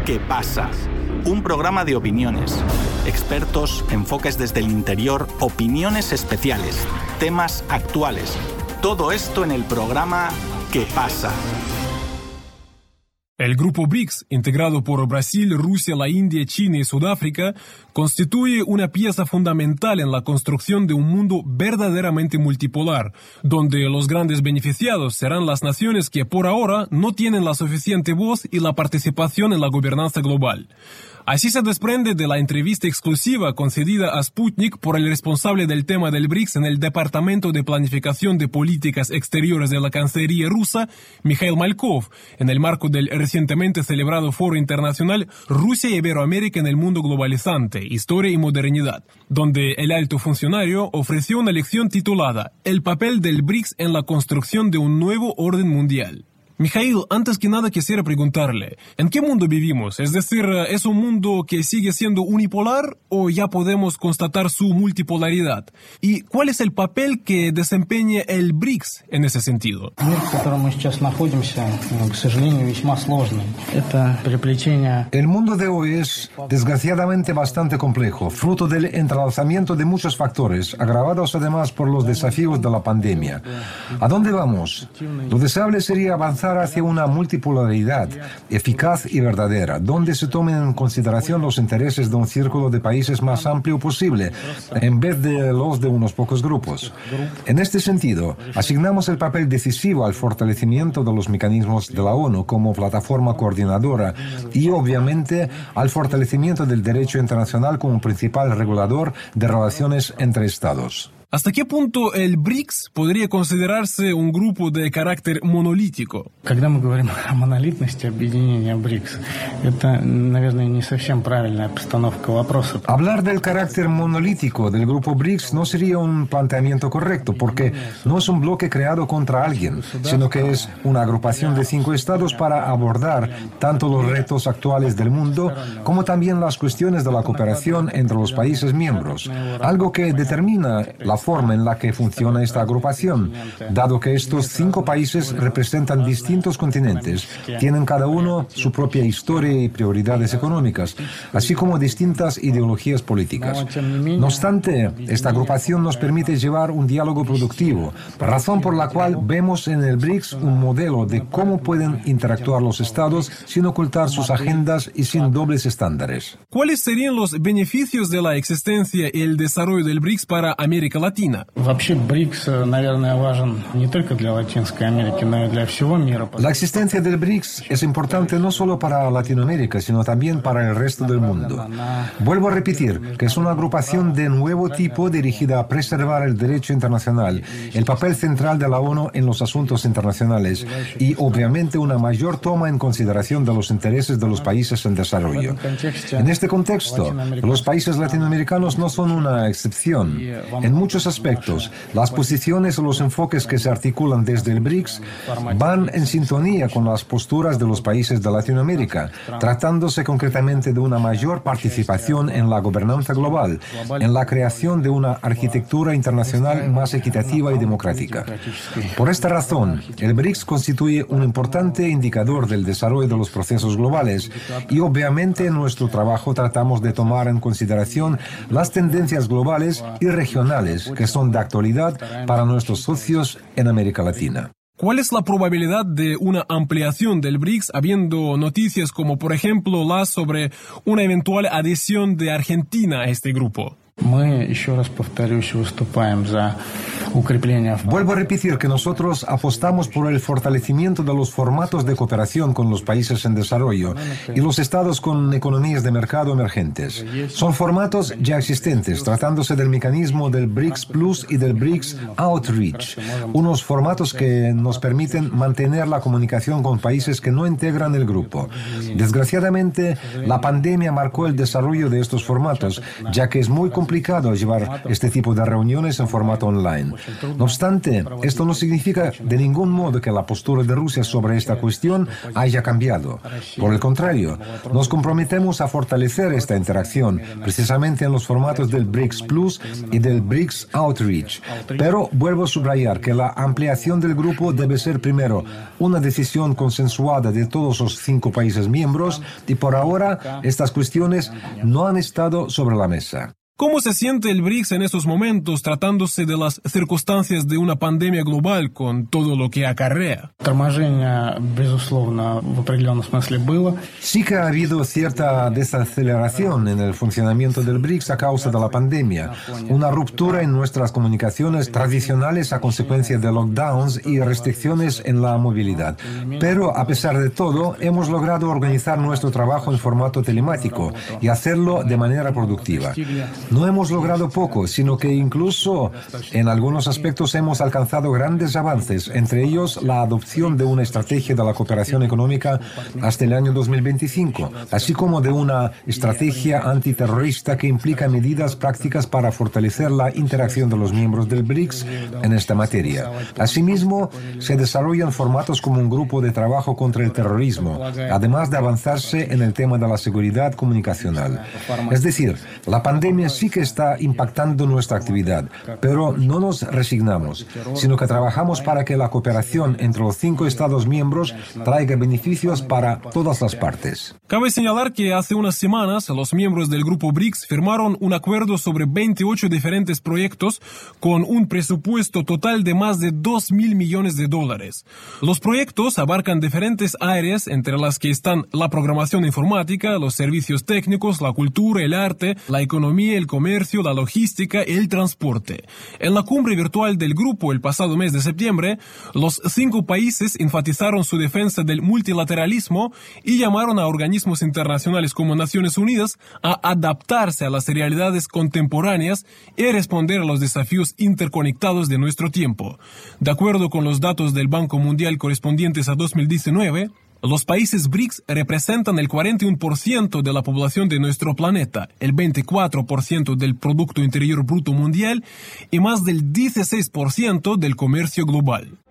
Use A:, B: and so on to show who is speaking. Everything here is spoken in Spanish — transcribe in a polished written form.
A: ¿Qué pasa? Un programa de opiniones, expertos, enfoques desde el interior, opiniones especiales, temas actuales. Todo esto en el programa ¿Qué pasa?
B: El grupo BRICS, integrado por Brasil, Rusia, la India, China y Sudáfrica, constituye una pieza fundamental en la construcción de un mundo verdaderamente multipolar, donde los grandes beneficiados serán las naciones que por ahora no tienen la suficiente voz y la participación en la gobernanza global. Así se desprende de la entrevista exclusiva concedida a Sputnik por el responsable del tema del BRICS en el Departamento de Planificación de Políticas Exteriores de la Cancillería rusa, Mikhail Malkov, en el marco del recientemente celebrado Foro Internacional Rusia y Iberoamérica en el Mundo Globalizante, Historia y Modernidad, donde el alto funcionario ofreció una lección titulada El papel del BRICS en la construcción de un nuevo orden mundial. Mikhail, antes que nada quisiera preguntarle, ¿en qué mundo vivimos? Es decir, ¿es un mundo que sigue siendo unipolar o ya podemos constatar su multipolaridad? ¿Y cuál es el papel que desempeña el BRICS en ese sentido?
C: El mundo de hoy es, desgraciadamente, bastante complejo, fruto del entrelazamiento de muchos factores, agravados además por los desafíos de la pandemia. ¿A dónde vamos? Lo deseable sería avanzar hacia una multipolaridad eficaz y verdadera, donde se tomen en consideración los intereses de un círculo de países más amplio posible, en vez de los de unos pocos grupos. En este sentido, asignamos el papel decisivo al fortalecimiento de los mecanismos de la ONU como plataforma coordinadora y, obviamente, al fortalecimiento del derecho internacional como principal regulador de relaciones entre Estados.
B: ¿Hasta qué punto el BRICS podría considerarse un grupo de carácter monolítico?
D: Когда мы говорим о монолитности объединения БРИКС, это, наверное, не совсем правильная постановка вопроса.
C: Hablar del carácter monolítico del grupo BRICS no sería un planteamiento correcto, porque no es un bloque creado contra alguien, sino que es una agrupación de 5 estados para abordar tanto los retos actuales del mundo como también las cuestiones de la cooperación entre los países miembros, algo que determina la forma en la que funciona esta agrupación, dado que estos 5 países representan distintos continentes, tienen cada uno su propia historia y prioridades económicas, así como distintas ideologías políticas. No obstante, esta agrupación nos permite llevar un diálogo productivo, razón por la cual vemos en el BRICS un modelo de cómo pueden interactuar los estados sin ocultar sus agendas y sin dobles estándares.
B: ¿Cuáles serían los beneficios de la existencia y el desarrollo del BRICS para América Latina?
D: Вообще БРИКС, наверное, важен не только для Латинской Америки, но и для всего мира.
C: La existencia del BRICS es importante no solo para Latinoamérica, sino también para el resto del mundo. Vuelvo a repetir que es una agrupación de nuevo tipo dirigida a preservar el derecho internacional, el papel central de la ONU en los asuntos internacionales y, obviamente, una mayor toma en consideración de los intereses de los países en desarrollo. En este contexto, los países latinoamericanos no son una excepción. En muchos aspectos, las posiciones o los enfoques que se articulan desde el BRICS van en sintonía con las posturas de los países de Latinoamérica, tratándose concretamente de una mayor participación en la gobernanza global, en la creación de una arquitectura internacional más equitativa y democrática. Por esta razón, el BRICS constituye un importante indicador del desarrollo de los procesos globales y, obviamente, en nuestro trabajo tratamos de tomar en consideración las tendencias globales y regionales que son de actualidad para nuestros socios en América Latina.
B: ¿Cuál es la probabilidad de una ampliación del BRICS habiendo noticias como, por ejemplo, las sobre una eventual adhesión de Argentina a este grupo?
C: Vuelvo a repetir que nosotros apostamos por el fortalecimiento de los formatos de cooperación con los países en desarrollo y los estados con economías de mercado emergentes. Son formatos ya existentes, tratándose del mecanismo del BRICS Plus y del BRICS Outreach, unos formatos que nos permiten mantener la comunicación con países que no integran el grupo. Desgraciadamente, la pandemia marcó el desarrollo de estos formatos, ya que es muy complicado complicado llevar este tipo de reuniones en formato online. No obstante, esto no significa de ningún modo que la postura de Rusia sobre esta cuestión haya cambiado. Por el contrario, nos comprometemos a fortalecer esta interacción, precisamente en los formatos del BRICS Plus y del BRICS Outreach. Pero vuelvo a subrayar que la ampliación del grupo debe ser primero una decisión consensuada de todos los 5 países miembros y por ahora estas cuestiones no han estado sobre la mesa.
B: ¿Cómo se siente el BRICS en estos momentos tratándose de las circunstancias de una pandemia global con todo lo que acarrea?
D: Торможение, безусловно, в определенном смысле было.
C: Sí que ha habido cierta desaceleración en el funcionamiento del BRICS a causa de la pandemia, una ruptura en nuestras comunicaciones tradicionales a consecuencia de lockdowns y restricciones en la movilidad. Pero, a pesar de todo, hemos logrado organizar nuestro trabajo en formato telemático y hacerlo de manera productiva. No hemos logrado poco, sino que incluso en algunos aspectos hemos alcanzado grandes avances, entre ellos la adopción de una estrategia de la cooperación económica hasta el año 2025, así como de una estrategia antiterrorista que implica medidas prácticas para fortalecer la interacción de los miembros del BRICS en esta materia. Asimismo, se desarrollan formatos como un grupo de trabajo contra el terrorismo, además de avanzarse en el tema de la seguridad comunicacional. Es decir, la pandemia sí que está impactando nuestra actividad, pero no nos resignamos, sino que trabajamos para que la cooperación entre los 5 Estados miembros traiga beneficios para todas las partes.
B: Cabe señalar que hace unas semanas los miembros del grupo BRICS firmaron un acuerdo sobre 28 diferentes proyectos con un presupuesto total de más de $2.000 millones. Los proyectos abarcan diferentes áreas, entre las que están la programación informática, los servicios técnicos, la cultura, el arte, la economía, el comercio, la logística y el transporte. En la cumbre virtual del grupo el pasado mes de septiembre, los 5 países enfatizaron su defensa del multilateralismo y llamaron a organismos internacionales como Naciones Unidas a adaptarse a las realidades contemporáneas y responder a los desafíos interconectados de nuestro tiempo. De acuerdo con los datos del Banco Mundial correspondientes a 2019, los países BRICS representan el 41% de la población de nuestro planeta, el 24% del Producto Interior Bruto Mundial y más del 16% del comercio global.